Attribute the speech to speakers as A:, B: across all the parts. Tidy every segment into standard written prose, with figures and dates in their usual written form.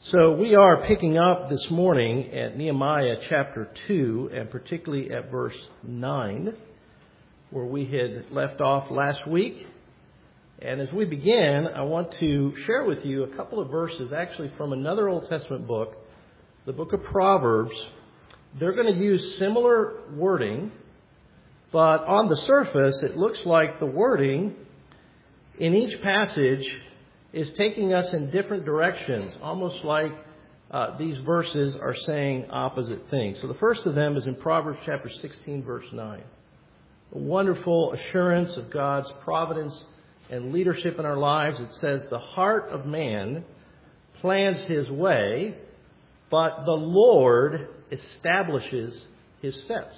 A: So we are picking up this morning at Nehemiah chapter 2, and particularly at verse 9, where we had left off last week. And as we begin, I want to share with you a couple of verses actually from another Old Testament book, the book of Proverbs. They're going to use similar wording, but on the surface it looks like the wording in each passage is taking us in different directions, almost like these verses are saying opposite things. So the first of them is in Proverbs chapter 16, verse 9. A wonderful assurance of God's providence and leadership in our lives. It says, "The heart of man plans his way, but the Lord establishes his steps."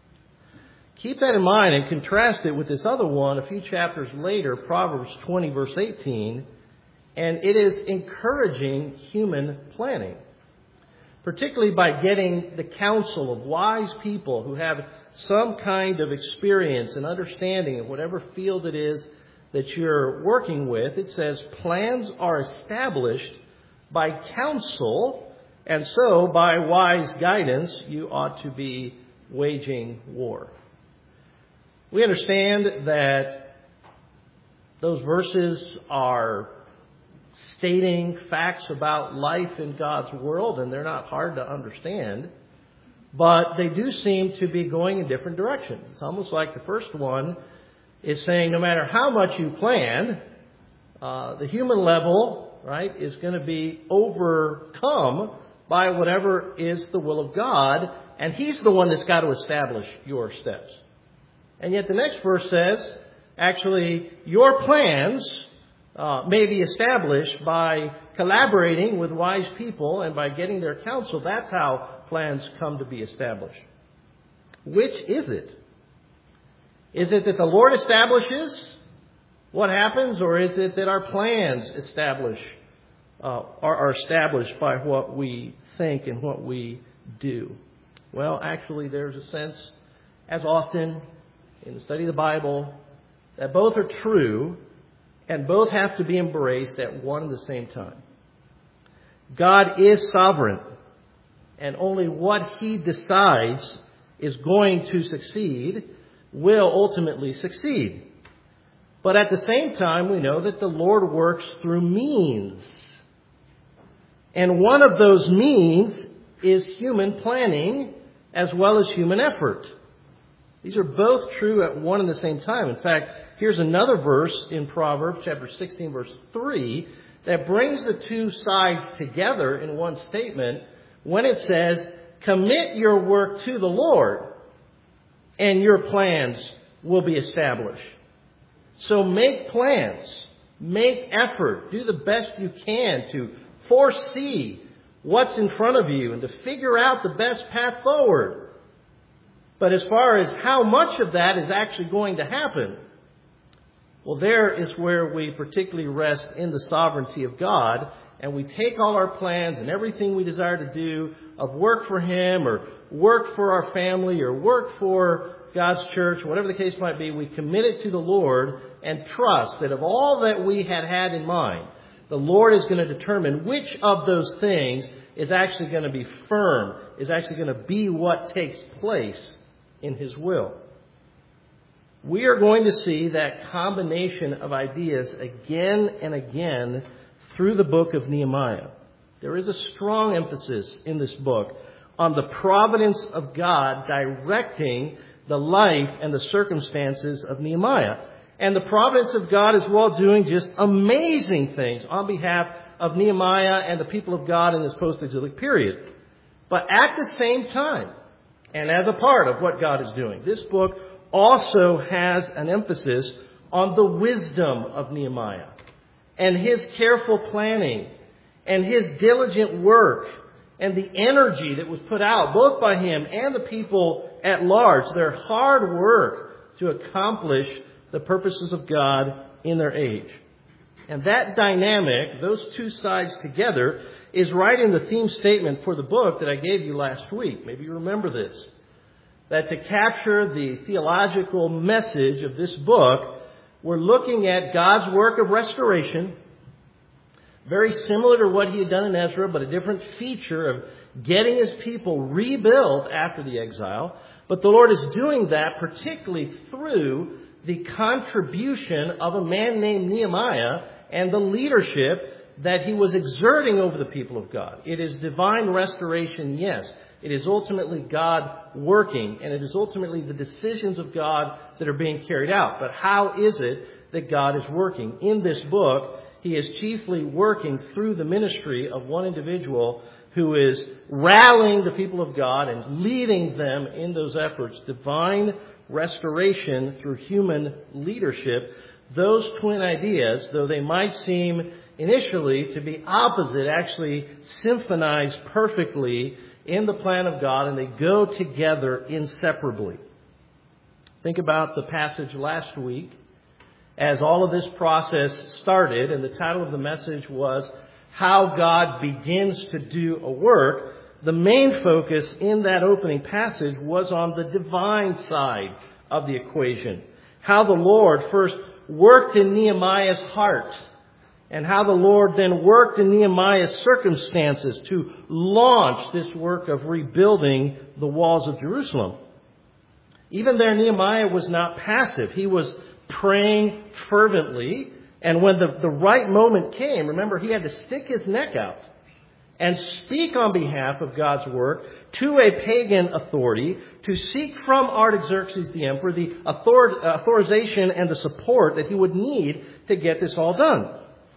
A: Keep that in mind and contrast it with this other one a few chapters later, Proverbs 20, verse 18. And it is encouraging human planning, particularly by getting the counsel of wise people who have some kind of experience and understanding of whatever field it is that you're working with. It says plans are established by counsel, and so by wise guidance you ought to be waging war. We understand that those verses are stating facts about life in God's world, and they're not hard to understand, but they do seem to be going in different directions. It's almost like the first one is saying no matter how much you plan, the human level, right, is going to be overcome by whatever is the will of God, and He's the one that's got to establish your steps. And yet the next verse says, actually, your plans may be established by collaborating with wise people and by getting their counsel. That's how plans come to be established. Which is it? Is it that the Lord establishes what happens, or is it that our plans are established by what we think and what we do? Well, actually, there's a sense, as often in the study of the Bible, that both are true and both have to be embraced at one and the same time. God is sovereign, and only what He decides is going to succeed will ultimately succeed. But at the same time, we know that the Lord works through means. And one of those means is human planning as well as human effort. These are both true at one and the same time. In fact, here's another verse in Proverbs chapter 16, verse 3, that brings the two sides together in one statement when it says, "Commit your work to the Lord, and your plans will be established." So make plans, make effort, do the best you can to foresee what's in front of you and to figure out the best path forward. But as far as how much of that is actually going to happen, well, there is where we particularly rest in the sovereignty of God, and we take all our plans and everything we desire to do of work for Him or work for our family or work for God's church, whatever the case might be, we commit it to the Lord and trust that of all that we had in mind, the Lord is going to determine which of those things is actually going to be firm, is actually going to be what takes place in His will. We are going to see that combination of ideas again and again through the book of Nehemiah. There is a strong emphasis in this book on the providence of God directing the life and the circumstances of Nehemiah. And the providence of God is well doing just amazing things on behalf of Nehemiah and the people of God in this post-exilic period. But at the same time, and as a part of what God is doing, this book also has an emphasis on the wisdom of Nehemiah and his careful planning and his diligent work and the energy that was put out both by him and the people at large, their hard work to accomplish the purposes of God in their age. And that dynamic, those two sides together, is right in the theme statement for the book that I gave you last week. Maybe you remember this. That to capture the theological message of this book, we're looking at God's work of restoration, Very similar to what he had done in Ezra, but a different feature of getting his people rebuilt after the exile. But the Lord is doing that particularly through the contribution of a man named Nehemiah and the leadership that he was exerting over the people of God. It is divine restoration, yes. It is ultimately God working, and it is ultimately the decisions of God that are being carried out. But how is it that God is working? In this book, he is chiefly working through the ministry of one individual who is rallying the people of God and leading them in those efforts. Divine restoration through human leadership. Those twin ideas, though they might seem initially to be opposite, actually symphonize perfectly in the plan of God, and they go together inseparably. Think about the passage last week as all of this process started, and the title of the message was How God Begins to Do a Work. The main focus in that opening passage was on the divine side of the equation. How the Lord first worked in Nehemiah's heart, and how the Lord then worked in Nehemiah's circumstances to launch this work of rebuilding the walls of Jerusalem. Even there, Nehemiah was not passive. He was praying fervently. And when the right moment came, remember, he had to stick his neck out and speak on behalf of God's work to a pagan authority, to seek from Artaxerxes the emperor the authorization and the support that he would need to get this all done.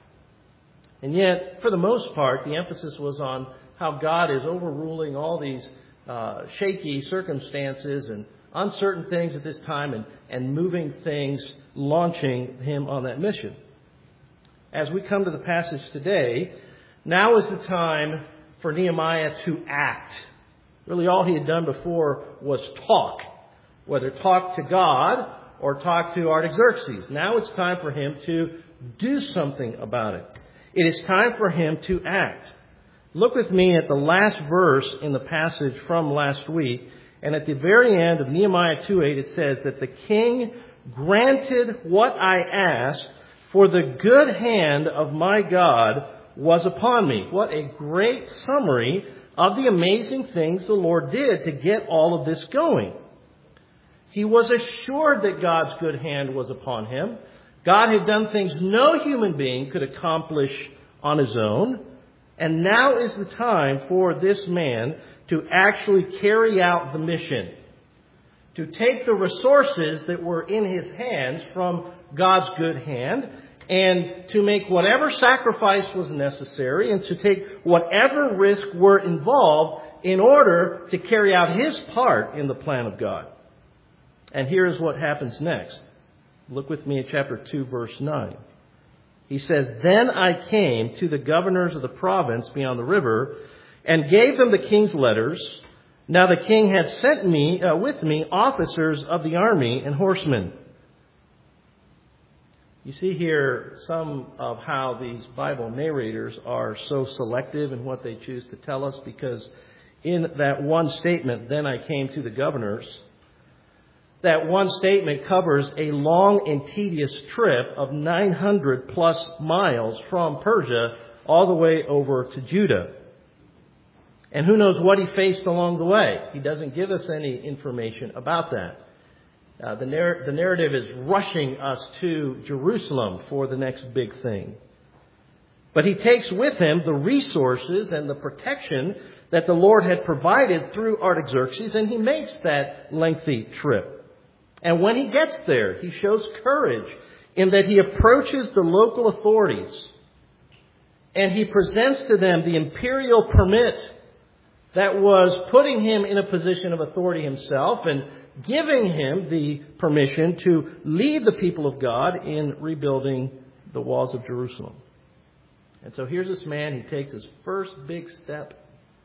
A: And yet, for the most part, the emphasis was on how God is overruling all these shaky circumstances and uncertain things at this time and moving things, launching him on that mission. As we come to the passage today, now is the time for Nehemiah to act. Really, all he had done before was talk, whether talk to God or talk to Artaxerxes. Now it's time for him to do something about it. It is time for him to act. Look with me at the last verse in the passage from last week. And at the very end of Nehemiah 2:8, it says that the king granted what I asked, for the good hand of my God was upon me. What a great summary of the amazing things the Lord did to get all of this going. He was assured that God's good hand was upon him. God had done things no human being could accomplish on his own. And now is the time for this man to actually carry out the mission. To take the resources that were in his hands from God's good hand and to make whatever sacrifice was necessary and to take whatever risk were involved in order to carry out his part in the plan of God. And here is what happens next. Look with me at chapter 2, verse 9. He says, Then I came to the governors of the province beyond the river and gave them the king's letters. Now the king had sent me with me officers of the army and horsemen. You see here some of how these Bible narrators are so selective in what they choose to tell us, because in that one statement, then I came to the governors, that one statement covers a long and tedious trip of 900 plus miles from Persia all the way over to Judah. And who knows what he faced along the way. He doesn't give us any information about that. The narrative is rushing us to Jerusalem for the next big thing. But he takes with him the resources and the protection that the Lord had provided through Artaxerxes, and he makes that lengthy trip. And when he gets there, he shows courage in that he approaches the local authorities and he presents to them the imperial permit that was putting him in a position of authority himself and giving him the permission to lead the people of God in rebuilding the walls of Jerusalem. And so here's this man, he takes his first big step.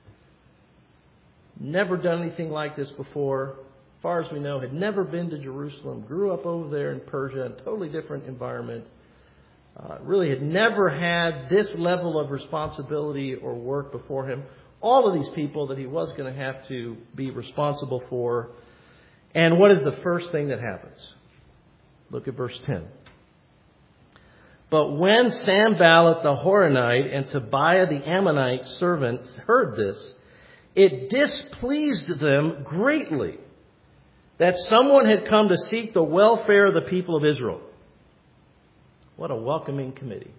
A: Never done anything like this before. As far as we know, had never been to Jerusalem, grew up over there in Persia, a totally different environment. Really had never had this level of responsibility or work before him. All of these people that he was going to have to be responsible for. And what is the first thing that happens? Look at verse 10. But when Sanballat the Horonite and Tobiah the Ammonite servant heard this, it displeased them greatly that someone had come to seek the welfare of the people of Israel. What a welcoming committee.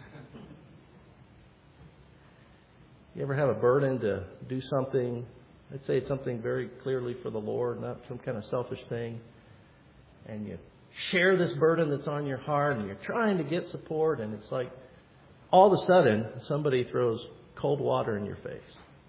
A: You ever have a burden to do something? Let's say it's something very clearly for the Lord, not some kind of selfish thing. And you share this burden that's on your heart and you're trying to get support, and it's like all of a sudden somebody throws cold water in your face.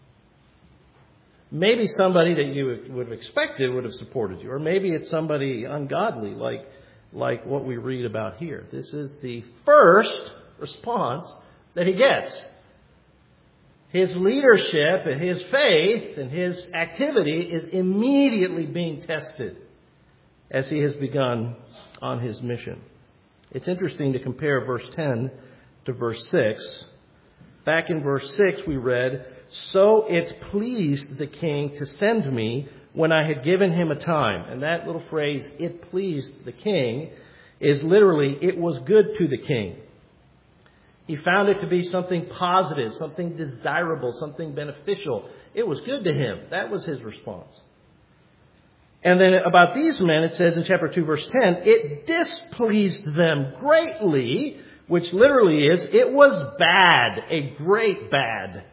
A: Maybe somebody that you would have expected would have supported you, or maybe it's somebody ungodly like what we read about here. This is the first response that he gets. His leadership and his faith and his activity is immediately being tested as he has begun on his mission. It's interesting to compare verse 10 to verse 6. Back in verse 6 we read, "So it pleased the king to send me when I had given him a time." And that little phrase, "it pleased the king," is literally, "it was good to the king." He found it to be something positive, something desirable, something beneficial. It was good to him. That was his response. And then about these men, it says in chapter 2, verse 10, "It displeased them greatly," which literally is, it was bad, a great bad.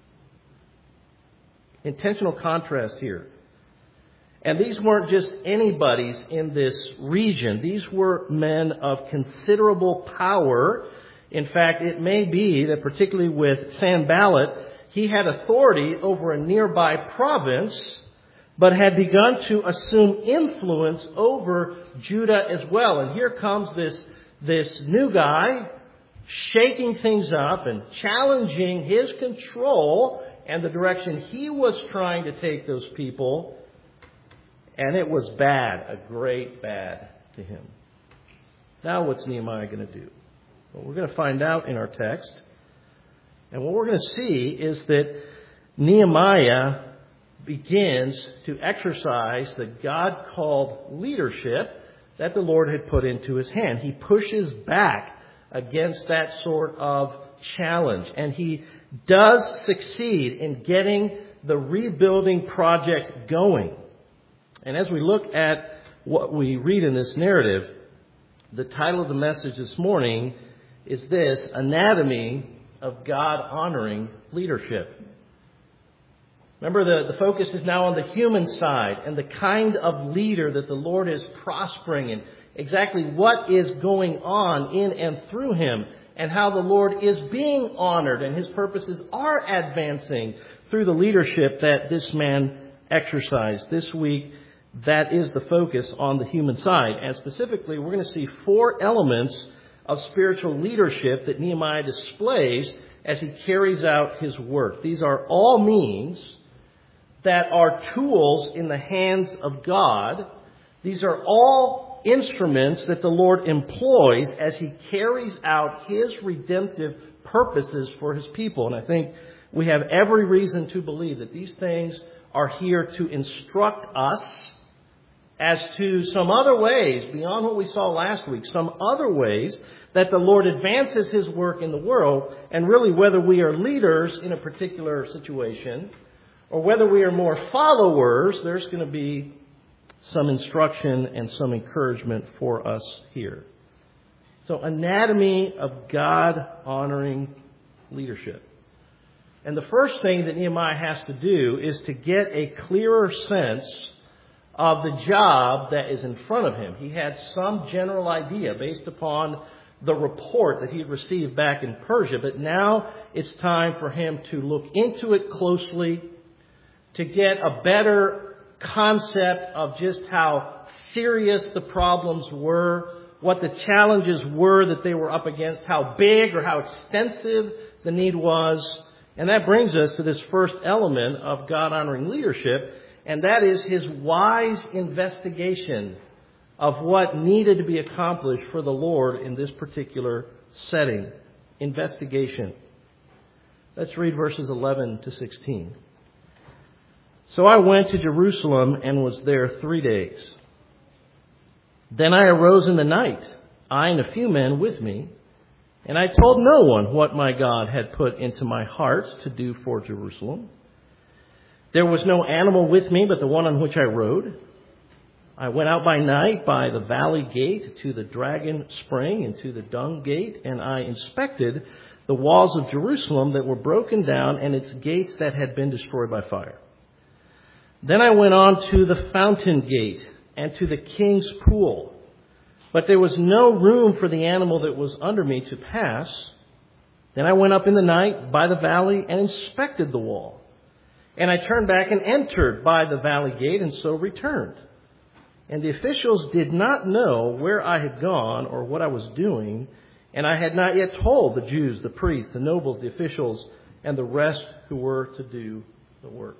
A: Intentional contrast here. And these weren't just anybody's in this region. These were men of considerable power. In fact, it may be that particularly with Sanballat, he had authority over a nearby province, but had begun to assume influence over Judah as well. And here comes this new guy shaking things up and challenging his control and the direction he was trying to take those people. And it was bad, a great bad to him. Now what's Nehemiah going to do? Well, we're going to find out in our text. And what we're going to see is that Nehemiah begins to exercise the God-called leadership that the Lord had put into his hand. He pushes back against that sort of challenge. And he does succeed in getting the rebuilding project going. And as we look at what we read in this narrative, the title of the message this morning is this: Anatomy of God-honoring leadership. Remember, the focus is now on the human side and the kind of leader that the Lord is prospering in. Exactly what is going on in and through him, and how the Lord is being honored and his purposes are advancing through the leadership that this man exercised. This week, that is the focus on the human side. And specifically, we're going to see 4 elements of spiritual leadership that Nehemiah displays as he carries out his work. These are all means that are tools in the hands of God. These are all instruments that the Lord employs as he carries out his redemptive purposes for his people. And I think we have every reason to believe that these things are here to instruct us as to some other ways, beyond what we saw last week, some other ways that the Lord advances his work in the world, and really whether we are leaders in a particular situation or whether we are more followers, there's going to be some instruction and some encouragement for us here. So, anatomy of God-honoring leadership. And the first thing that Nehemiah has to do is to get a clearer sense of the job that is in front of him. He had some general idea based upon the report that he had received back in Persia, but now it's time for him to look into it closely, to get a better concept of just how serious the problems were, what the challenges were that they were up against, how big or how extensive the need was. And that brings us to this first element of God-honoring leadership, and that is his wise investigation of what needed to be accomplished for the Lord in this particular setting. Investigation. Let's read verses 11 to 16. "So I went to Jerusalem and was there 3 days. Then I arose in the night, I and a few men with me, And I told no one what my God had put into my heart to do for Jerusalem. There was no animal with me but the one on which I rode. I went out by night by the valley gate to the dragon spring and to the dung gate, and I inspected the walls of Jerusalem that were broken down and its gates that had been destroyed by fire. Then I went on to the fountain gate and to the king's pool, but there was no room for the animal that was under me to pass. Then I went up in the night by the valley and inspected the wall. And I turned back and entered by the valley gate and so returned. And the officials did not know where I had gone or what I was doing, and I had not yet told the Jews, the priests, the nobles, the officials, and the rest who were to do the work.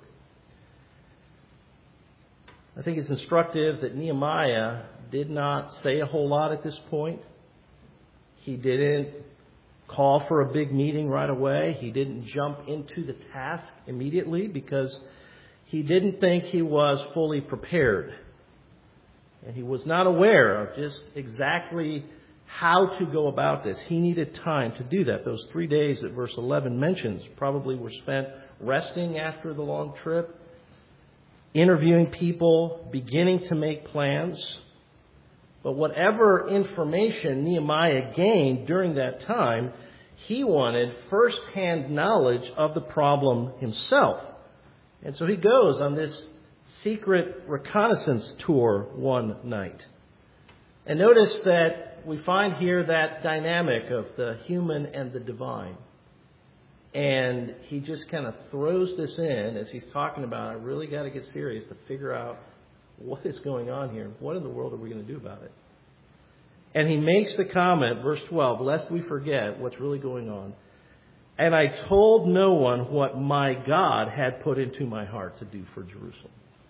A: I think it's instructive that Nehemiah did not say a whole lot at this point. He didn't call for a big meeting right away. He didn't jump into the task immediately because he didn't think he was fully prepared. And he was not aware of just exactly how to go about this. He needed time to do that. Those 3 days that verse 11 mentions probably were spent resting after the long trip, interviewing people, beginning to make plans. But whatever information Nehemiah gained during that time, he wanted first-hand knowledge of the problem himself. And so he goes on this secret reconnaissance tour one night. And notice that we find here that dynamic of the human and the divine. And he just kind of throws this in as he's talking about, I really got to get serious to figure out what is going on here. What in the world are we going to do about it? And he makes the comment, verse 12, lest we forget what's really going on. And I told no one what my God had put into my heart to do for Jerusalem.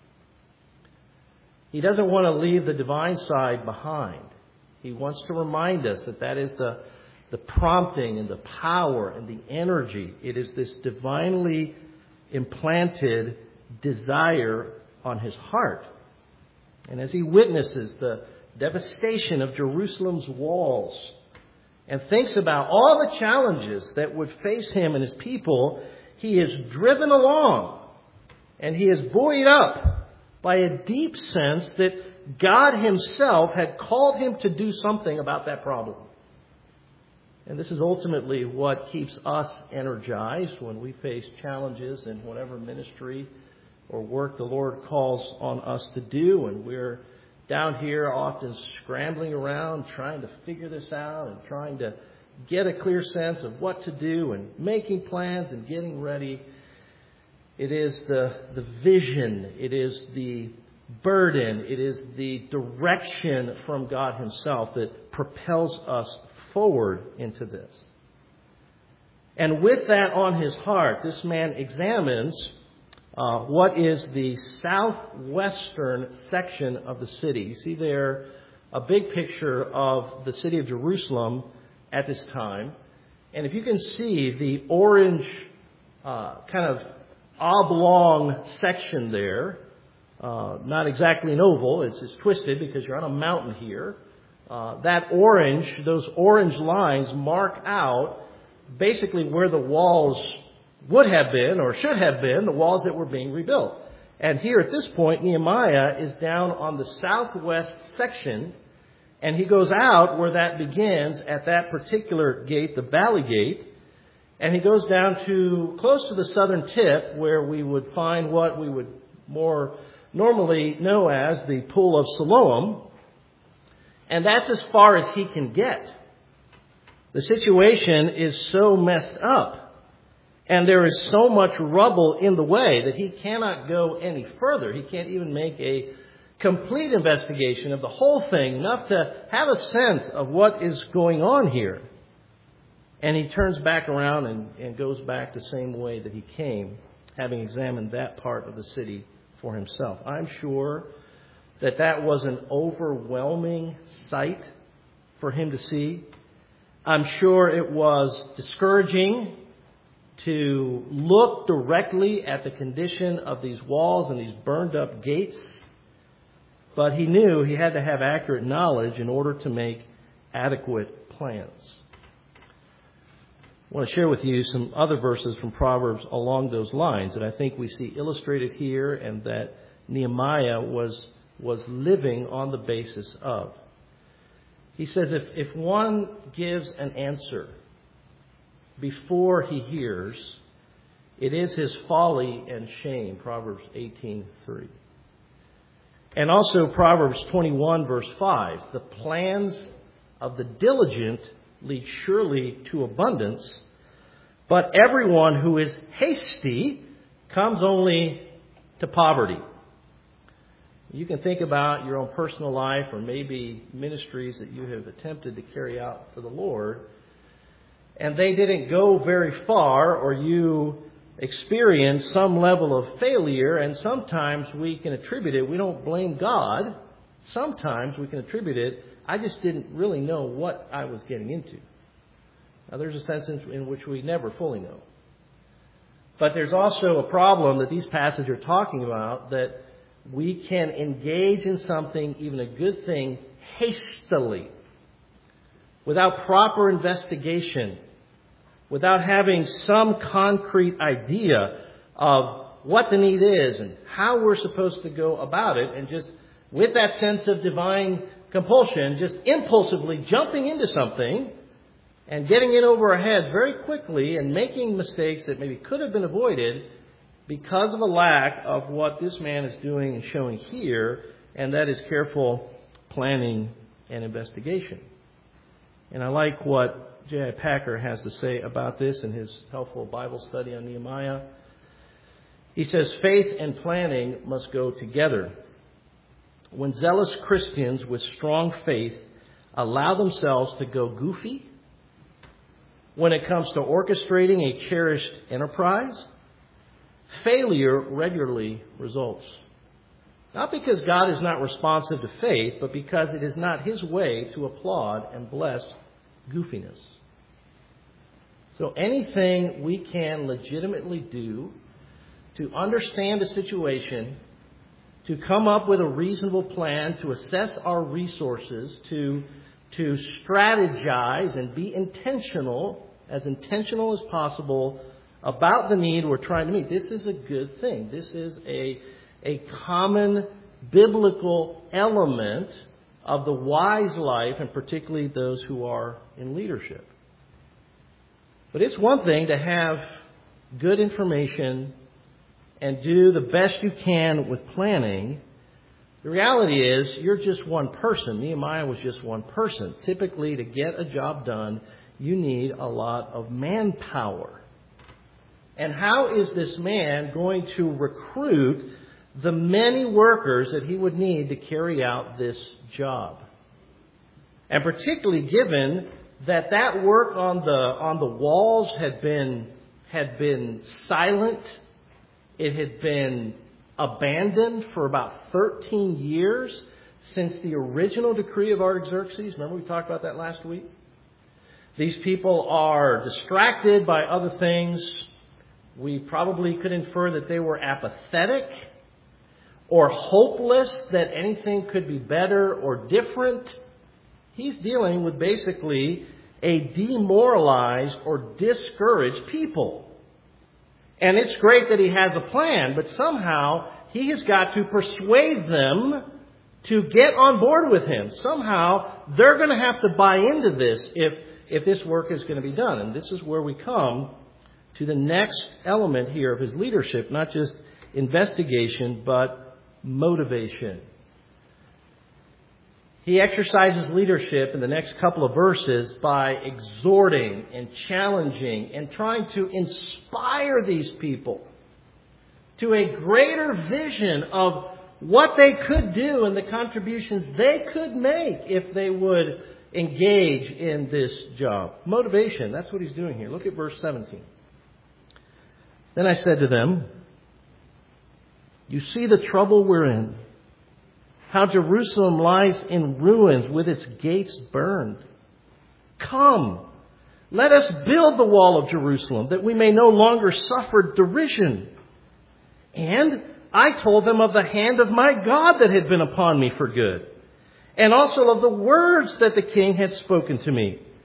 A: He doesn't want to leave the divine side behind. He wants to remind us that that is the prompting and the power and the energy. It is this divinely implanted desire on his heart. And as he witnesses the devastation of Jerusalem's walls and thinks about all the challenges that would face him and his people, he is driven along and he is buoyed up by a deep sense that God himself had called him to do something about that problem. And this is ultimately what keeps us energized when we face challenges in whatever ministry or work the Lord calls on us to do. And we're down here often scrambling around, trying to figure this out and trying to get a clear sense of what to do and making plans and getting ready. It is the vision. It is the burden. It is the direction from God himself that propels us forward into this. And with that on his heart, this man examines what is the southwestern section of the city. You see there a big picture of the city of Jerusalem at this time. And if you can see the orange kind of oblong section there, not exactly an oval, it's twisted because you're on a mountain here. That orange, those orange lines mark out basically where the walls would have been or should have been, the walls that were being rebuilt. And here at this point, Nehemiah is down on the southwest section, and he goes out where that begins at that particular gate, the Valley Gate, and he goes down to close to the southern tip where we would find what we would more normally know as the Pool of Siloam. And that's as far as he can get. The situation is so messed up. And there is so much rubble in the way that he cannot go any further. He can't even make a complete investigation of the whole thing, enough to have a sense of what is going on here. And he turns back around and goes back the same way that he came, having examined that part of the city for himself. I'm sure that was an overwhelming sight for him to see. I'm sure it was discouraging to look directly at the condition of these walls and these burned up gates. But he knew he had to have accurate knowledge in order to make adequate plans. I want to share with you some other verses from Proverbs along those lines that I think we see illustrated here and that Nehemiah was living on the basis of. He says, if one gives an answer before he hears, it is his folly and shame, Proverbs 18:3. And also Proverbs 21, verse 5, the plans of the diligent lead surely to abundance, but everyone who is hasty comes only to poverty. You can think about your own personal life or maybe ministries that you have attempted to carry out for the Lord, and they didn't go very far, or you experienced some level of failure, and sometimes we can attribute it. We don't blame God. Sometimes we can attribute it. I just didn't really know what I was getting into. Now, there's a sense in which we never fully know. But there's also a problem that these passages are talking about, that we can engage in something, even a good thing, hastily, without proper investigation, without having some concrete idea of what the need is and how we're supposed to go about it, and just with that sense of divine compulsion, just impulsively jumping into something and getting in over our heads very quickly and making mistakes that maybe could have been avoided because of a lack of what this man is doing and showing here, and that is careful planning and investigation. And I like what J.I. Packer has to say about this in his helpful Bible study on Nehemiah. He says, faith and planning must go together. When zealous Christians with strong faith allow themselves to go goofy when it comes to orchestrating a cherished enterprise, failure regularly results. Not because God is not responsive to faith, but because it is not His way to applaud and bless goofiness. So anything we can legitimately do to understand a situation, to come up with a reasonable plan, to assess our resources, to strategize and be intentional as possible about the need we're trying to meet. This is a good thing. This is a common biblical element of the wise life, and particularly those who are in leadership. But it's one thing to have good information and do the best you can with planning. The reality is you're just one person. Nehemiah was just one person. Typically, to get a job done, you need a lot of manpower. And how is this man going to recruit the many workers that he would need to carry out this job? And particularly given that work on the walls had been silent. It had been abandoned for about 13 years since the original decree of Artaxerxes. Remember we talked about that last week? These people are distracted by other things. We probably could infer that they were apathetic or hopeless that anything could be better or different. He's dealing with basically a demoralized or discouraged people. And it's great that he has a plan, but somehow he has got to persuade them to get on board with him. Somehow they're going to have to buy into this if this work is going to be done. And this is where we come to the next element here of his leadership, not just investigation, but motivation. He exercises leadership in the next couple of verses by exhorting and challenging and trying to inspire these people to a greater vision of what they could do and the contributions they could make if they would engage in this job. Motivation, that's what he's doing here. Look at verse 17. Then I said to them, "You see the trouble we're in, how Jerusalem lies in ruins with its gates burned. Come, let us build the wall of Jerusalem, that we may no longer suffer derision." And I told them of the hand of my God that had been upon me for good, and also of the words that the king had spoken to me.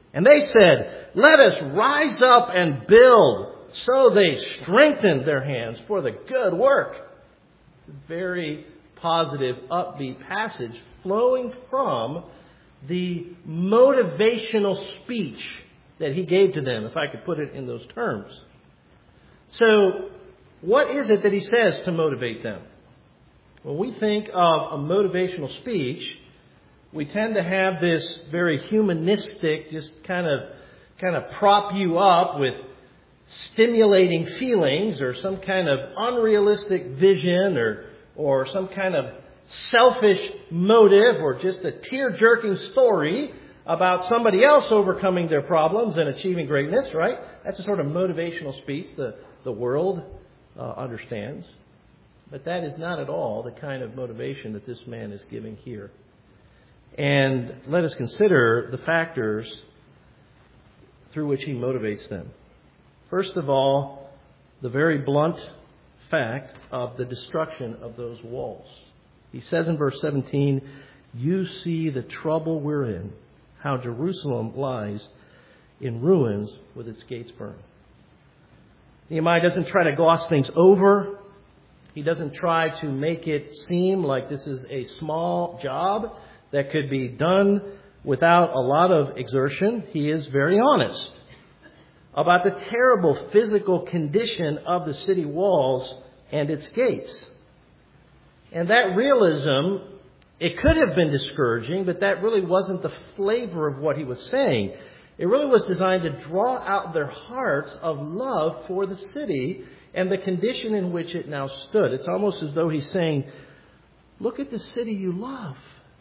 A: And they said, "Let us rise up and build." So they strengthened their hands for the good work. Very positive, upbeat passage flowing from the motivational speech that he gave to them, if I could put it in those terms. So, what is it that he says to motivate them? When we think of a motivational speech, we tend to have this very humanistic, just kind of prop you up with stimulating feelings or some kind of unrealistic vision or some kind of selfish motive or just a tear-jerking story about somebody else overcoming their problems and achieving greatness, right? That's the sort of motivational speech the world understands. But that is not at all the kind of motivation that this man is giving here. And let us consider the factors through which he motivates them. First of all, the very blunt fact of the destruction of those walls. He says in verse 17, "You see the trouble we're in, how Jerusalem lies in ruins with its gates burned." Nehemiah doesn't try to gloss things over. He doesn't try to make it seem like this is a small job that could be done without a lot of exertion. He is very honest about the terrible physical condition of the city walls and its gates. And that realism, it could have been discouraging, but that really wasn't the flavor of what he was saying. It really was designed to draw out their hearts of love for the city and the condition in which it now stood. It's almost as though he's saying, look at the city you love.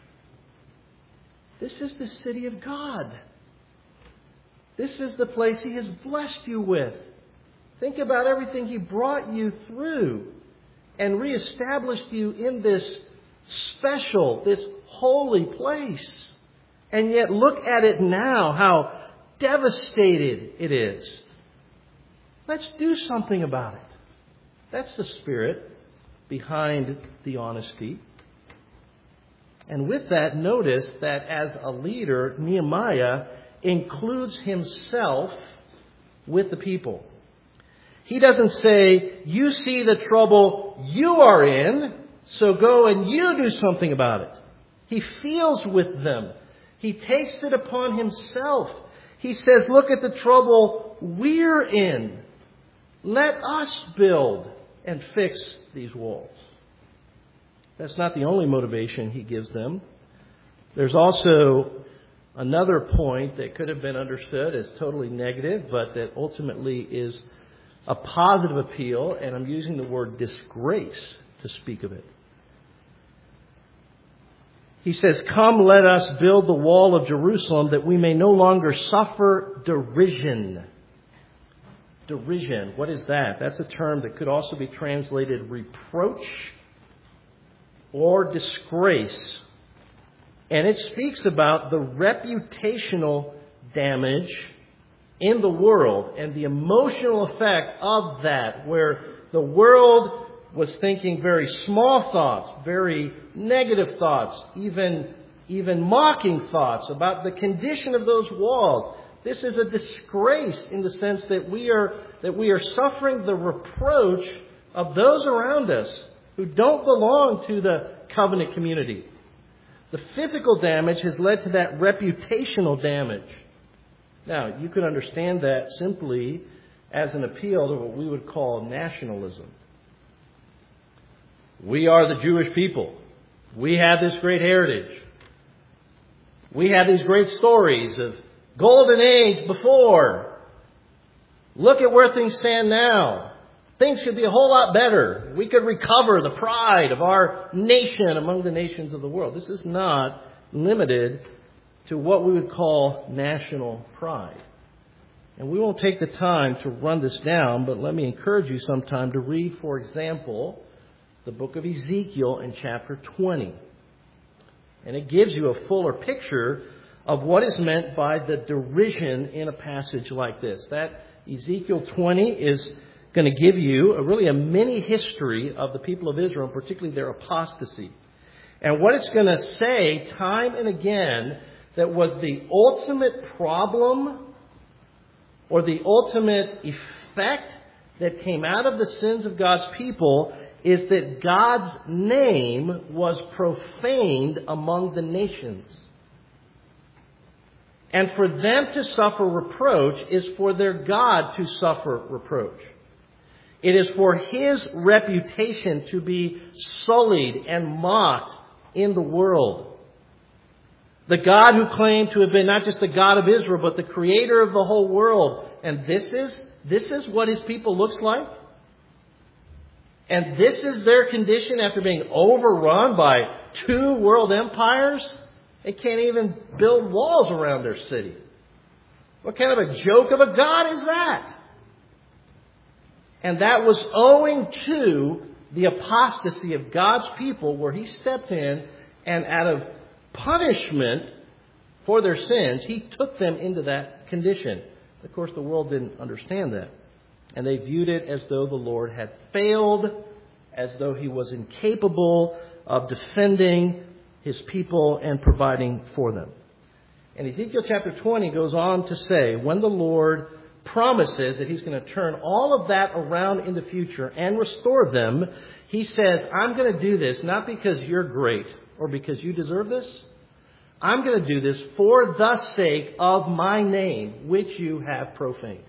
A: This is the city of God. This is the place He has blessed you with. Think about everything He brought you through and reestablished you in this special, this holy place. And yet look at it now, how devastated it is. Let's do something about it. That's the spirit behind the honesty. And with that, notice that as a leader, Nehemiah includes himself with the people. He doesn't say, you see the trouble you are in, so go and you do something about it. He feels with them. He takes it upon himself. He says, look at the trouble we're in. Let us build and fix these walls. That's not the only motivation he gives them. There's also another point that could have been understood as totally negative, but that ultimately is a positive appeal, and I'm using the word disgrace to speak of it. He says, come, let us build the wall of Jerusalem that we may no longer suffer derision. Derision, what is that? That's a term that could also be translated reproach or disgrace. And it speaks about the reputational damage in the world and the emotional effect of that, where the world was thinking very small thoughts, very negative thoughts, even mocking thoughts about the condition of those walls. This is a disgrace in the sense that we are suffering the reproach of those around us who don't belong to the covenant community. The physical damage has led to that reputational damage. Now, you can understand that simply as an appeal to what we would call nationalism. We are the Jewish people. We have this great heritage. We have these great stories of golden age before. Look at where things stand now. Things could be a whole lot better. We could recover the pride of our nation among the nations of the world. This is not limited to what we would call national pride. And we won't take the time to run this down, but let me encourage you sometime to read, for example, the book of Ezekiel in chapter 20. And it gives you a fuller picture of what is meant by the derision in a passage like this. That Ezekiel 20 is going to give you a mini history of the people of Israel, particularly their apostasy. And what it's going to say time and again, that was the ultimate problem or the ultimate effect that came out of the sins of God's people is that God's name was profaned among the nations. And for them to suffer reproach is for their God to suffer reproach. It is for His reputation to be sullied and mocked in the world. The God who claimed to have been not just the God of Israel, but the creator of the whole world. And this is what His people looks like. And this is their condition after being overrun by 2 world empires. They can't even build walls around their city. What kind of a joke of a God is that? And that was owing to the apostasy of God's people, where He stepped in and out of punishment for their sins, He took them into that condition. Of course, the world didn't understand that. And they viewed it as though the Lord had failed, as though He was incapable of defending His people and providing for them. And Ezekiel chapter 20 goes on to say, when the Lord promises that He's going to turn all of that around in the future and restore them, He says, I'm going to do this not because you're great or because you deserve this. I'm going to do this for the sake of my name, which you have profaned.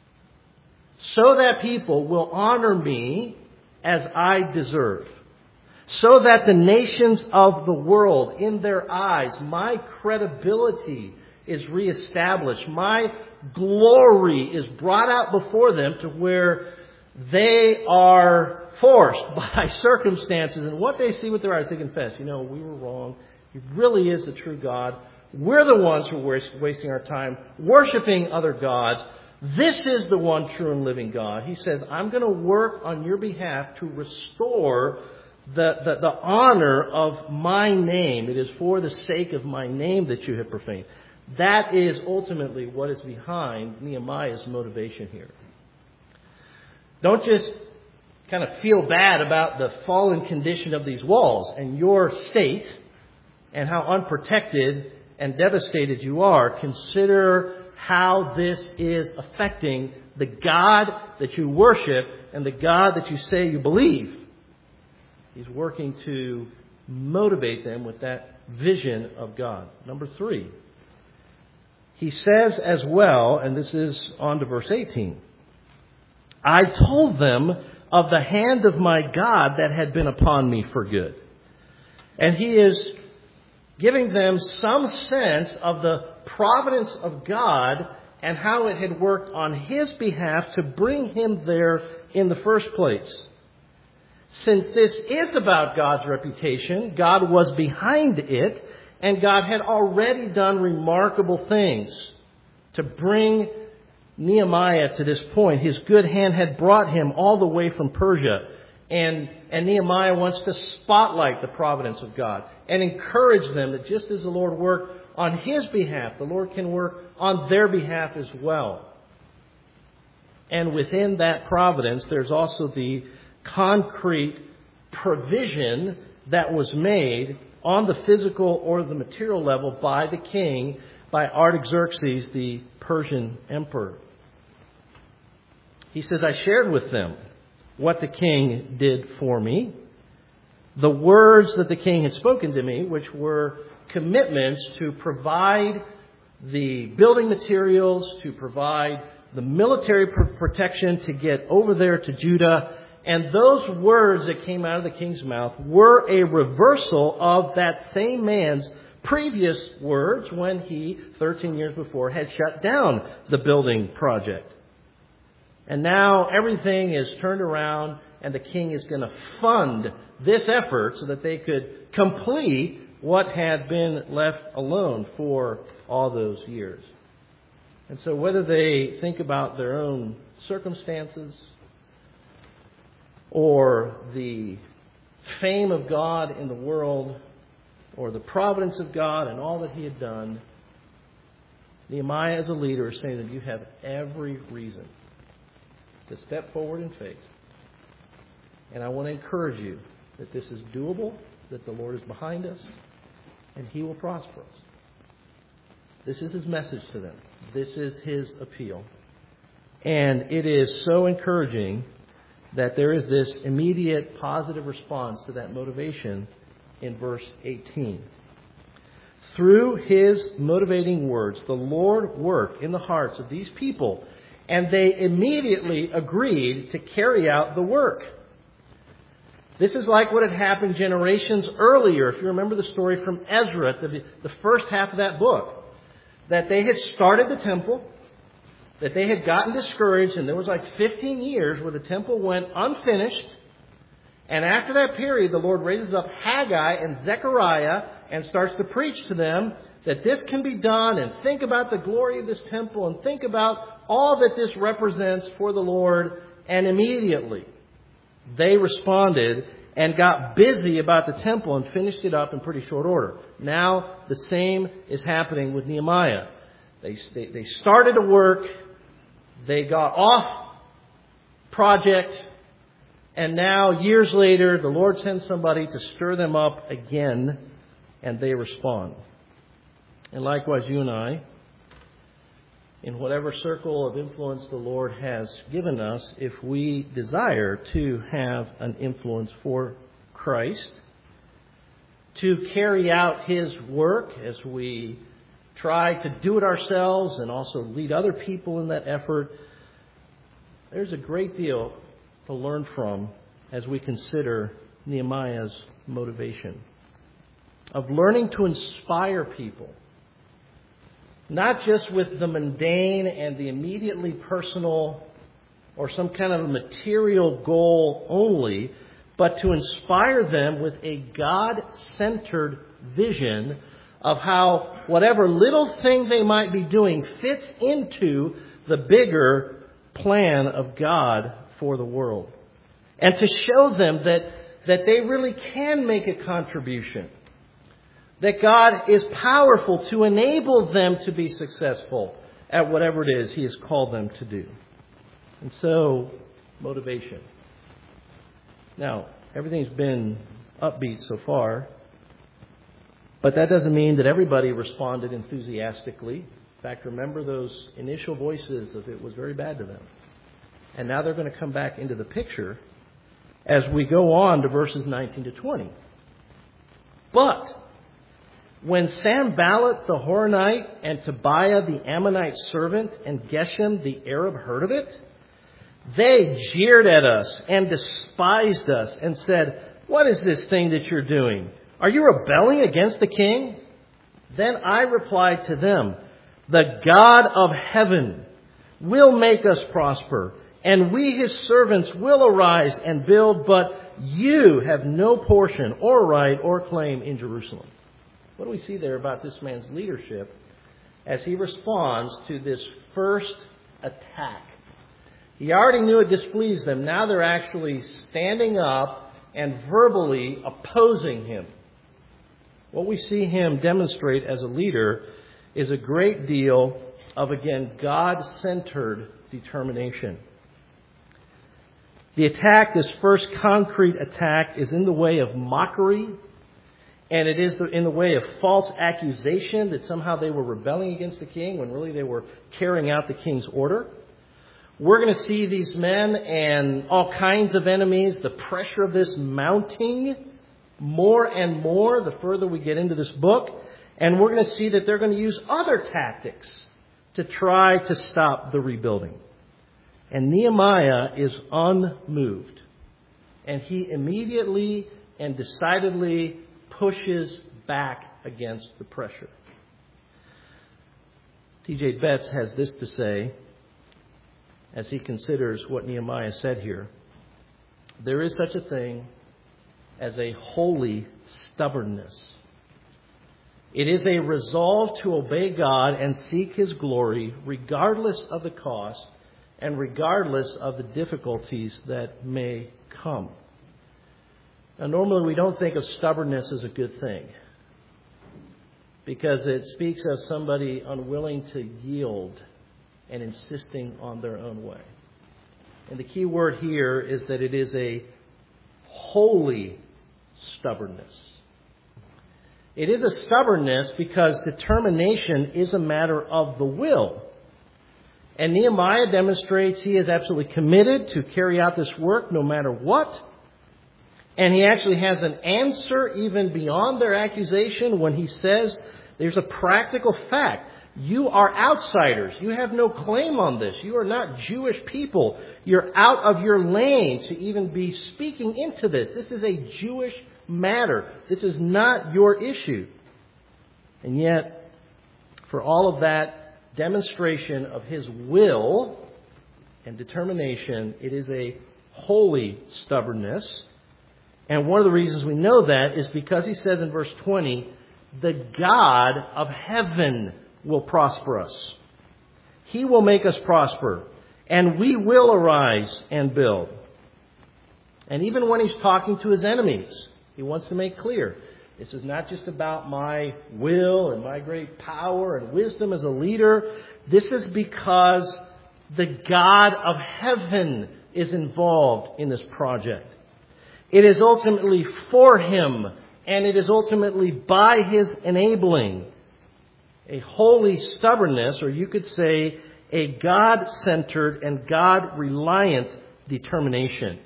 A: So that people will honor me as I deserve. So that the nations of the world, in their eyes, my credibility is reestablished. My glory is brought out before them to where they are forced by circumstances and what they see with their eyes. They confess, we were wrong. He really is the true God. We're the ones who are wasting our time worshiping other gods. This is the one true and living God. He says, I'm going to work on your behalf to restore the honor of my name. It is for the sake of my name that you have profaned. That is ultimately what is behind Nehemiah's motivation here. Don't just kind of feel bad about the fallen condition of these walls and your state and how unprotected and devastated you are. Consider how this is affecting the God that you worship and the God that you say you believe. He's working to motivate them with that vision of God. Number 3, he says as well, and this is on to verse 18, I told them of the hand of my God that had been upon me for good. And he is giving them some sense of the providence of God and how it had worked on His behalf to bring him there in the first place. Since this is about God's reputation, God was behind it, and God had already done remarkable things to bring Nehemiah to this point. His good hand had brought him all the way from Persia. And Nehemiah wants to spotlight the providence of God and encourage them that just as the Lord worked on His behalf, the Lord can work on their behalf as well. And within that providence, there's also the concrete provision that was made on the physical or the material level by the king, by Artaxerxes, the Persian emperor. He says, I shared with them what the king did for me, the words that the king had spoken to me, which were commitments to provide the building materials, to provide the military protection to get over there to Judah. And those words that came out of the king's mouth were a reversal of that same man's previous words when he, 13 years before, had shut down the building project. And now everything is turned around and the king is going to fund this effort so that they could complete what had been left alone for all those years. And so whether they think about their own circumstances or the fame of God in the world or the providence of God and all that He had done, Nehemiah as a leader is saying that you have every reason to step forward in faith. And I want to encourage you that this is doable, that the Lord is behind us, and He will prosper us. This is his message to them. This is his appeal. And it is so encouraging that there is this immediate positive response to that motivation in verse 18. Through his motivating words, the Lord worked in the hearts of these people, and they immediately agreed to carry out the work. This is like what had happened generations earlier. If you remember the story from Ezra, the first half of that book, that they had started the temple, that they had gotten discouraged, and there was like 15 years where the temple went unfinished. And after that period, the Lord raises up Haggai and Zechariah and starts to preach to them that this can be done, and think about the glory of this temple, and think about all that this represents for the Lord. And immediately they responded and got busy about the temple and finished it up in pretty short order. Now the same is happening with Nehemiah. They started to work, they got off project, and now years later the Lord sends somebody to stir them up again, and they respond. And likewise you and I, in whatever circle of influence the Lord has given us, if we desire to have an influence for Christ, to carry out his work as we try to do it ourselves and also lead other people in that effort, there's a great deal to learn from as we consider Nehemiah's motivation of learning to inspire people. Not just with the mundane and the immediately personal or some kind of a material goal only, but to inspire them with a God-centered vision of how whatever little thing they might be doing fits into the bigger plan of God for the world. And to show them that they really can make a contribution. That God is powerful to enable them to be successful at whatever it is He has called them to do. And so, motivation. Now, everything's been upbeat so far, but that doesn't mean that everybody responded enthusiastically. In fact, remember those initial voices of it was very bad to them. And now they're going to come back into the picture as we go on to verses 19 to 20. But when Sanballat the Horonite and Tobiah the Ammonite servant and Geshem the Arab heard of it, they jeered at us and despised us and said, "What is this thing that you're doing? Are you rebelling against the king?" Then I replied to them, "The God of heaven will make us prosper, and we his servants will arise and build, but you have no portion or right or claim in Jerusalem." What do we see there about this man's leadership as he responds to this first attack? He already knew it displeased them. Now they're actually standing up and verbally opposing him. What we see him demonstrate as a leader is a great deal of, again, God-centered determination. The attack, this first concrete attack, is in the way of mockery, and it is in the way of false accusation that somehow they were rebelling against the king when really they were carrying out the king's order. We're going to see these men and all kinds of enemies, the pressure of this mounting more and more the further we get into this book. And we're going to see that they're going to use other tactics to try to stop the rebuilding. And Nehemiah is unmoved. And he immediately and decidedly pushes back against the pressure. T.J. Betts has this to say as he considers what Nehemiah said here. There is such a thing as a holy stubbornness. It is a resolve to obey God and seek His glory regardless of the cost and regardless of the difficulties that may come. Now, normally we don't think of stubbornness as a good thing because it speaks of somebody unwilling to yield and insisting on their own way. And the key word here is that it is a holy stubbornness. It is a stubbornness because determination is a matter of the will. And Nehemiah demonstrates he is absolutely committed to carry out this work no matter what. And he actually has an answer even beyond their accusation when he says there's a practical fact. You are outsiders. You have no claim on this. You are not Jewish people. You're out of your lane to even be speaking into this. This is a Jewish matter. This is not your issue. And yet, for all of that demonstration of his will and determination, it is a holy stubbornness. And one of the reasons we know that is because he says in verse 20, the God of heaven will prosper us. He will make us prosper, and we will arise and build. And even when he's talking to his enemies, he wants to make clear, this is not just about my will and my great power and wisdom as a leader. This is because the God of heaven is involved in this project. It is ultimately for him, and it is ultimately by his enabling. A holy stubbornness, or you could say a God-centered and God-reliant determination.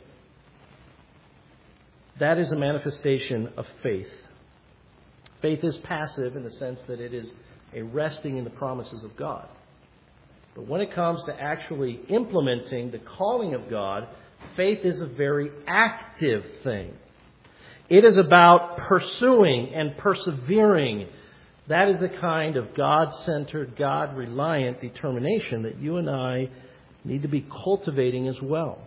A: That is a manifestation of faith. Faith is passive in the sense that it is a resting in the promises of God. But when it comes to actually implementing the calling of God, faith is a very active thing. It is about pursuing and persevering. That is the kind of God-centered, God-reliant determination that you and I need to be cultivating as well.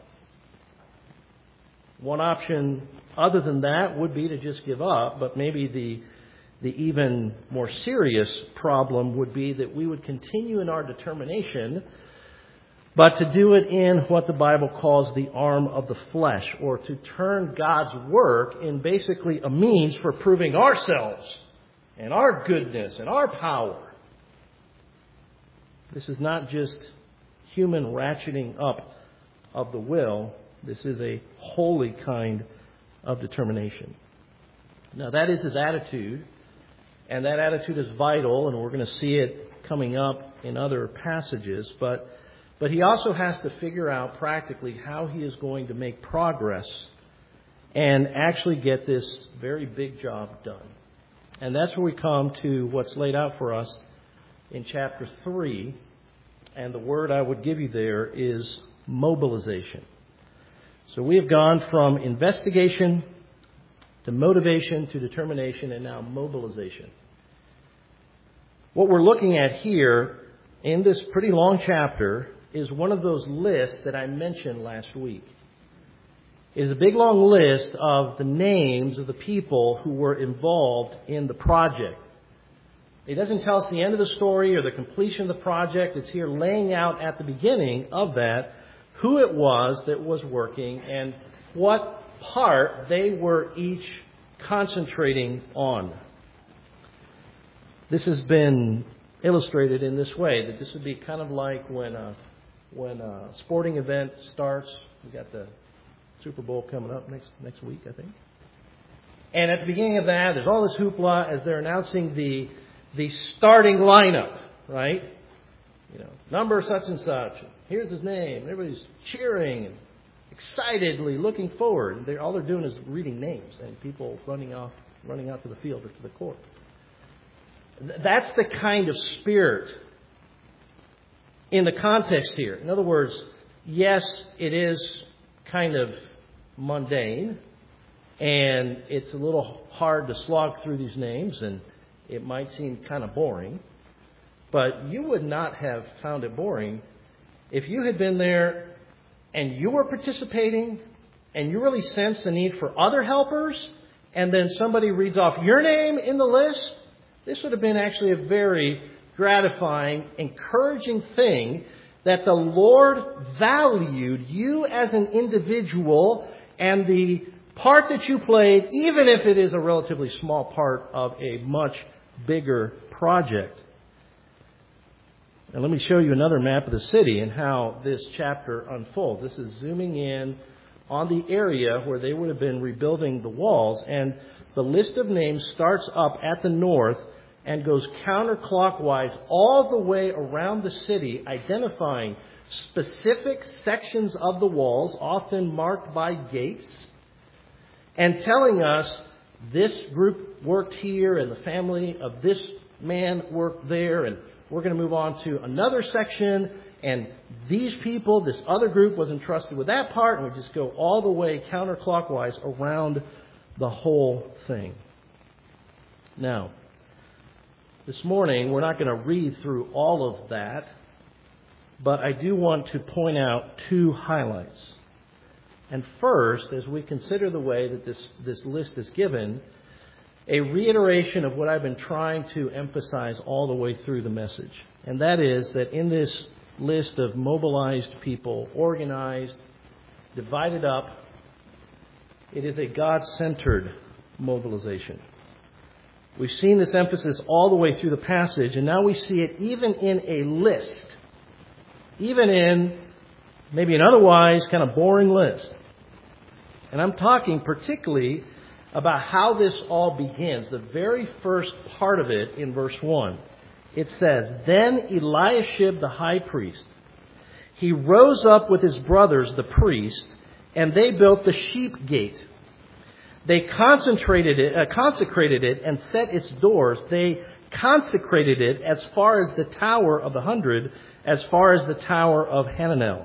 A: One option other than that would be to just give up, but maybe the even more serious problem would be that we would continue in our determination, but to do it in what the Bible calls the arm of the flesh, or to turn God's work in basically a means for proving ourselves and our goodness and our power. This is not just human ratcheting up of the will. This is a holy kind of determination. Now, that is his attitude, and that attitude is vital, and we're going to see it coming up in other passages. But he also has to figure out practically how he is going to make progress and actually get this very big job done. And that's where we come to what's laid out for us in chapter 3. And the word I would give you there is mobilization. So we have gone from investigation to motivation to determination and now mobilization. What we're looking at here in this pretty long chapter is one of those lists that I mentioned last week. It is a big long list of the names of the people who were involved in the project. It doesn't tell us the end of the story or the completion of the project. It's here laying out at the beginning of that who it was that was working and what part they were each concentrating on. This has been illustrated in this way, that this would be kind of like when a sporting event starts. We got the Super Bowl coming up next week, I think. And at the beginning of that, there's all this hoopla as they're announcing the starting lineup, right? You know, number such and such. Here's his name. Everybody's cheering and excitedly looking forward. All they're doing is reading names and people running out to the field or to the court. That's the kind of spirit in the context here. In other words, yes, it is kind of mundane, and it's a little hard to slog through these names, and it might seem kind of boring, but you would not have found it boring if you had been there and you were participating and you really sensed the need for other helpers, and then somebody reads off your name in the list. This would have been actually a very gratifying, encouraging thing that the Lord valued you as an individual and the part that you played, even if it is a relatively small part of a much bigger project. And let me show you another map of the city and how this chapter unfolds. This is zooming in on the area where they would have been rebuilding the walls. And the list of names starts up at the north and goes counterclockwise all the way around the city, identifying specific sections of the walls, often marked by gates, and telling us this group worked here and the family of this man worked there, and we're going to move on to another section, and these people, this other group was entrusted with that part, and we just go all the way counterclockwise around the whole thing. Now, this morning, we're not going to read through all of that, but I do want to point out two highlights. And first, as we consider the way that this list is given, a reiteration of what I've been trying to emphasize all the way through the message. And that is that in this list of mobilized people, organized, divided up, it is a God-centered mobilization. We've seen this emphasis all the way through the passage, and now we see it even in a list, even in maybe an otherwise kind of boring list. And I'm talking particularly about how this all begins. The very first part of it in verse 1. It says, "Then Eliashib the high priest, he rose up with his brothers the priests, and they built the sheep gate. They consecrated it and set its doors. They consecrated it as far as the Tower of the 100, as far as the Tower of Hananel."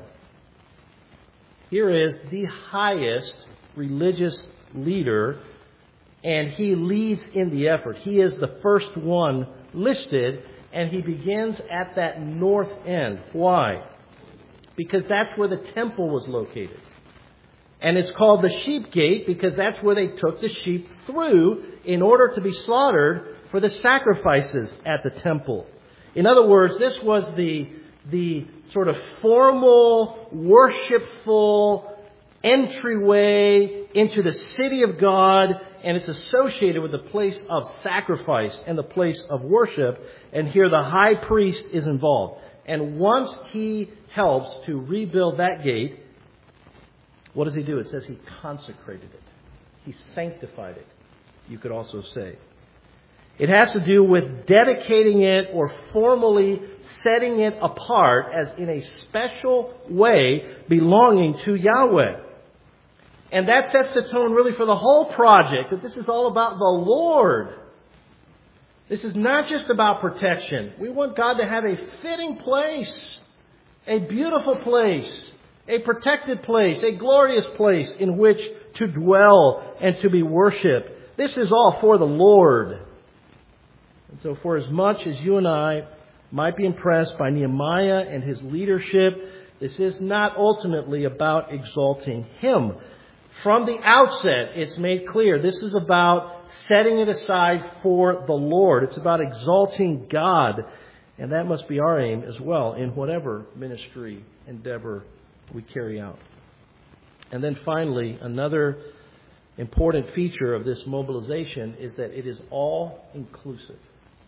A: Here is the highest religious leader, and he leads in the effort. He is the first one listed, and he begins at that north end. Why? Because that's where the temple was located. And it's called the sheep gate because that's where they took the sheep through in order to be slaughtered for the sacrifices at the temple. In other words, this was the sort of formal, worshipful entryway into the city of God, and it's associated with the place of sacrifice and the place of worship. And here the high priest is involved. And once he helps to rebuild that gate, what does he do? It says he consecrated it. He sanctified it, you could also say. It has to do with dedicating it or formally setting it apart as in a special way belonging to Yahweh. And that sets the tone really for the whole project, that this is all about the Lord. This is not just about protection. We want God to have a fitting place, a beautiful place, a protected place, a glorious place in which to dwell and to be worshipped. This is all for the Lord. And so for as much as you and I might be impressed by Nehemiah and his leadership, this is not ultimately about exalting him. From the outset, it's made clear this is about setting it aside for the Lord. It's about exalting God. And that must be our aim as well in whatever ministry endeavor we carry out. And then finally, another important feature of this mobilization is that it is all inclusive.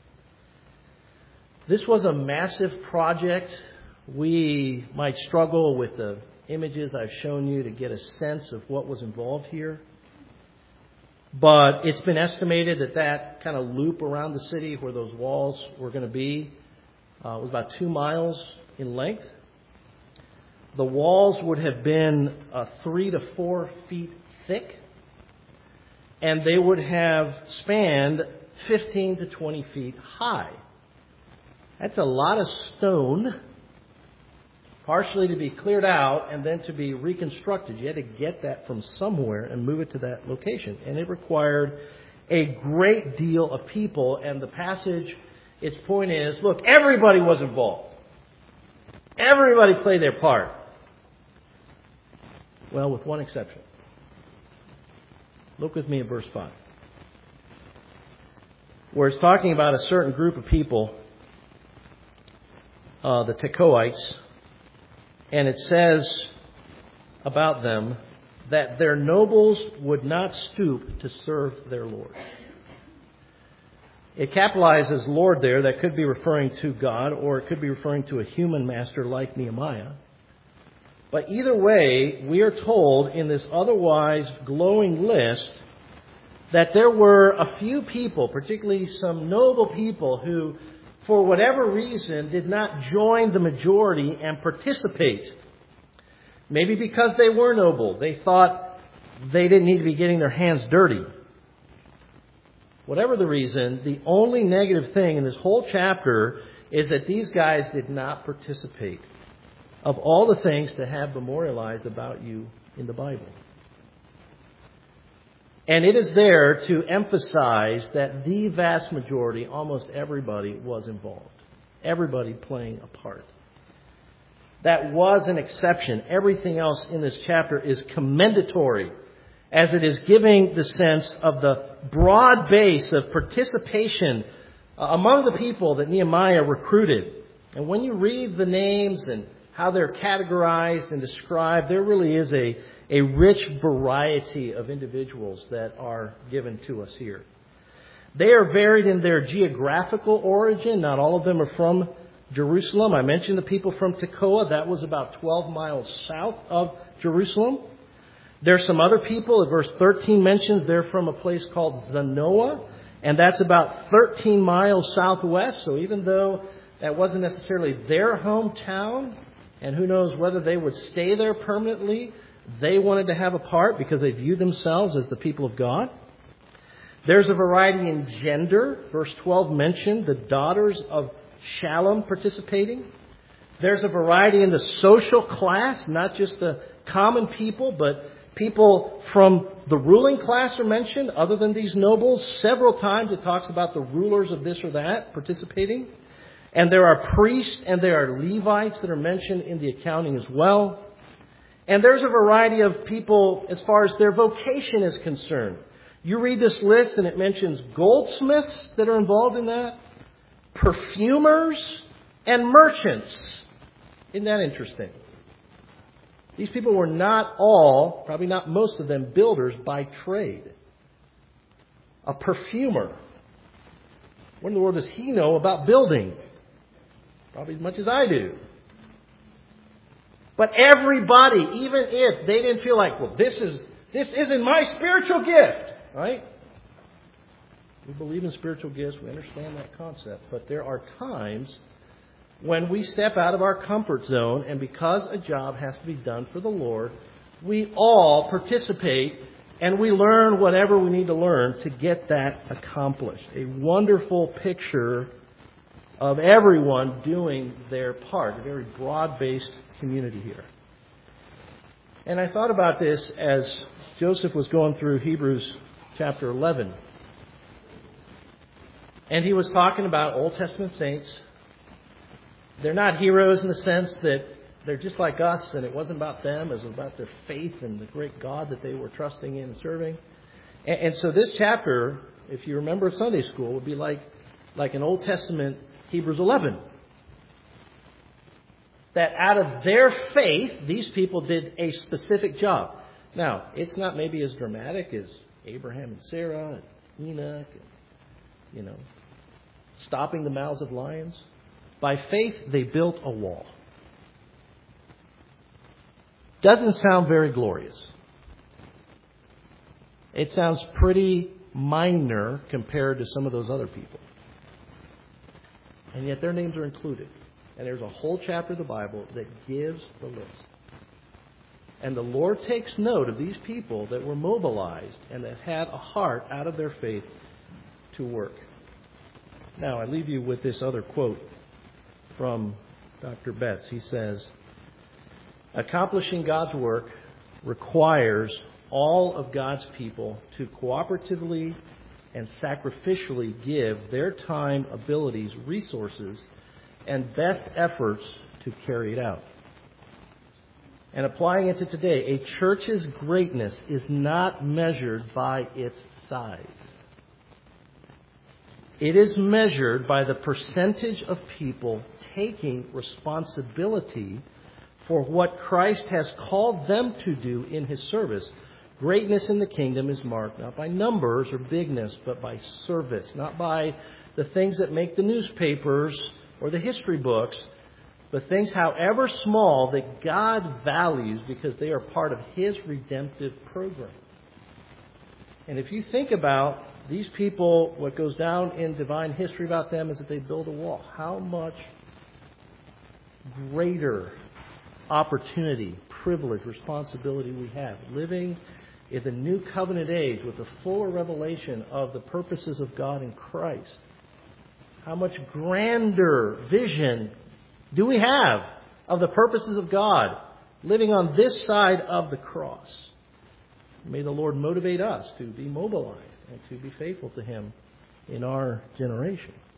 A: This was a massive project. We might struggle with the images I've shown you to get a sense of what was involved here. But it's been estimated that kind of loop around the city where those walls were going to be was about 2 miles in length. The walls would have been 3 to 4 feet thick, and they would have spanned 15 to 20 feet high. That's a lot of stone, partially to be cleared out and then to be reconstructed. You had to get that from somewhere and move it to that location. And it required a great deal of people. And the passage, its point is, look, everybody was involved. Everybody played their part. Well, with one exception. Look with me at verse 5. Where it's talking about a certain group of people, the Tekoites. And it says about them that their nobles would not stoop to serve their Lord. It capitalizes Lord there. That could be referring to God, or it could be referring to a human master like Nehemiah. But either way, we are told in this otherwise glowing list that there were a few people, particularly some noble people, who, for whatever reason, did not join the majority and participate. Maybe because they were noble. They thought they didn't need to be getting their hands dirty. Whatever the reason, the only negative thing in this whole chapter is that these guys did not participate of all the things to have memorialized about you in the Bible. And it is there to emphasize that the vast majority, almost everybody, was involved. Everybody playing a part. That was an exception. Everything else in this chapter is commendatory, as it is giving the sense of the broad base of participation among the people that Nehemiah recruited. And when you read the names and how they're categorized and described, there really is a rich variety of individuals that are given to us here. They are varied in their geographical origin. Not all of them are from Jerusalem. I mentioned the people from Tekoa. That was about 12 miles south of Jerusalem. There's some other people. Verse 13 mentions they're from a place called Zanoah, and that's about 13 miles southwest. So even though that wasn't necessarily their hometown, and who knows whether they would stay there permanently, they wanted to have a part because they viewed themselves as the people of God. There's a variety in gender. Verse 12 mentioned the daughters of Shallum participating. There's a variety in the social class, not just the common people, but people from the ruling class are mentioned, other than these nobles. Several times it talks about the rulers of this or that participating. And there are priests and there are Levites that are mentioned in the accounting as well. And there's a variety of people as far as their vocation is concerned. You read this list and it mentions goldsmiths that are involved in that, perfumers, and merchants. Isn't that interesting? These people were not all, probably not most of them, builders by trade. A perfumer. What in the world does he know about building? Probably as much as I do. But everybody, even if they didn't feel like, well, this isn't my spiritual gift, right? We believe in spiritual gifts. We understand that concept. But there are times when we step out of our comfort zone, and because a job has to be done for the Lord, we all participate and we learn whatever we need to learn to get that accomplished. A wonderful picture of everyone doing their part, a very broad-based community here. And I thought about this as Joseph was going through Hebrews chapter 11. And he was talking about Old Testament saints. They're not heroes in the sense that they're just like us and it wasn't about them, it was about their faith and the great God that they were trusting in and serving. And so this chapter, if you remember Sunday school, would be like an Old Testament Hebrews 11. That out of their faith, these people did a specific job. Now, it's not maybe as dramatic as Abraham and Sarah and Enoch, and, stopping the mouths of lions. By faith, they built a wall. Doesn't sound very glorious. It sounds pretty minor compared to some of those other people. And yet their names are included. And there's a whole chapter of the Bible that gives the list. And the Lord takes note of these people that were mobilized and that had a heart out of their faith to work. Now, I leave you with this other quote from Dr. Betts. He says, accomplishing God's work requires all of God's people to cooperatively and sacrificially give their time, abilities, resources, and best efforts to carry it out. And applying it to today, a church's greatness is not measured by its size. It is measured by the percentage of people taking responsibility for what Christ has called them to do in His service. Greatness in the kingdom is marked not by numbers or bigness, but by service. Not by the things that make the newspapers or the history books, but things, however small, that God values because they are part of His redemptive program. And if you think about these people, what goes down in divine history about them is that they build a wall. How much greater opportunity, privilege, responsibility we have living in the new covenant age with the fuller revelation of the purposes of God in Christ. How much grander vision do we have of the purposes of God living on this side of the cross? May the Lord motivate us to be mobilized and to be faithful to Him in our generation.